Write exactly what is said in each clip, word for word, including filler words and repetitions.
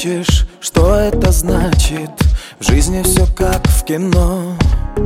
хочешь, что это значит? В жизни все как в кино.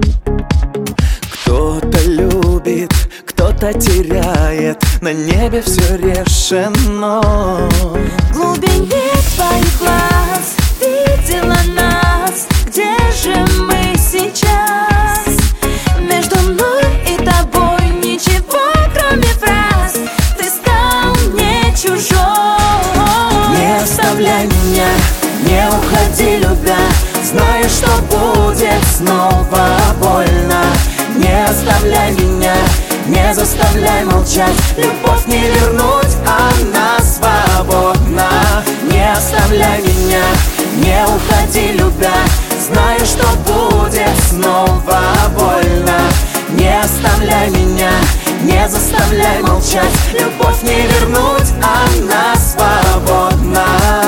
Кто-то любит, кто-то теряет, на небе все решено. В глубине твоих глаз видела нас. Где же мы сейчас? Между мной и тобой ничего, кроме фраз. Ты стал мне чужой. Не оставляй меня, не уходи, любя, зная, что будет снова больно. Не оставляй меня, не заставляй молчать. Любовь не вернуть, она свободна. Не оставляй меня, не уходи, любя, зная, что будет снова больно. Не оставляй меня, не заставляй молчать. Любовь не вернуть, она свободна.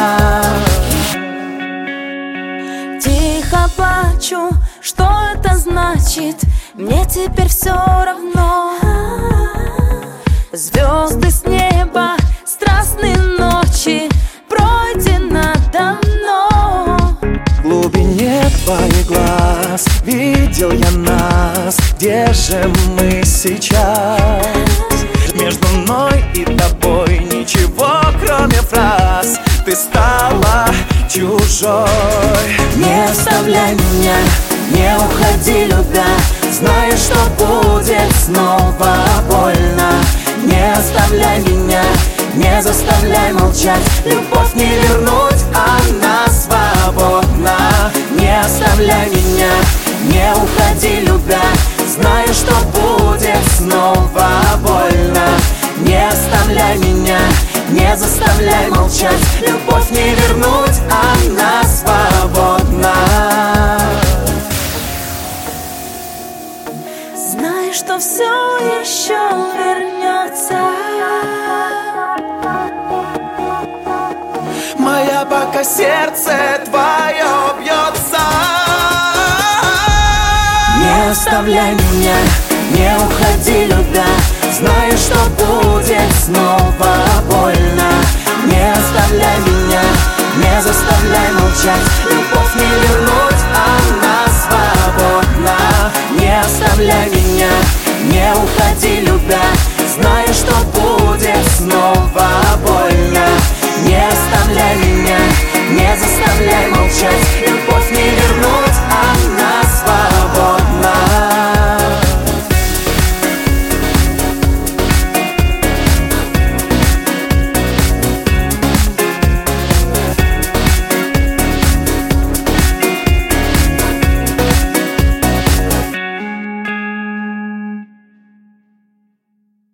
Тихо плачу, что это значит? Мне теперь все равно. Звезды с неба, страстные ночи пройдено давно. В глубине твоих глаз видел я нас. Где же мы сейчас? Между мной и тобой ничего, кроме фраз. Ты стала чужой. Не оставляй меня, не уходи, любя, зная, что будет снова больно. Не оставляй меня, не заставляй молчать. Любовь не вернуть, она свободна. Не оставляй меня, не уходи, любя, зная, что будет снова больно. Не оставляй меня, не заставляй молчать. Любовь не вернуть, она свободна. Знай, что все еще вернется. Моя, пока сердце твое бьется. Не оставляй меня, не уходи, любя, зная, что будет снова больно. Не оставляй меня, не заставляй молчать.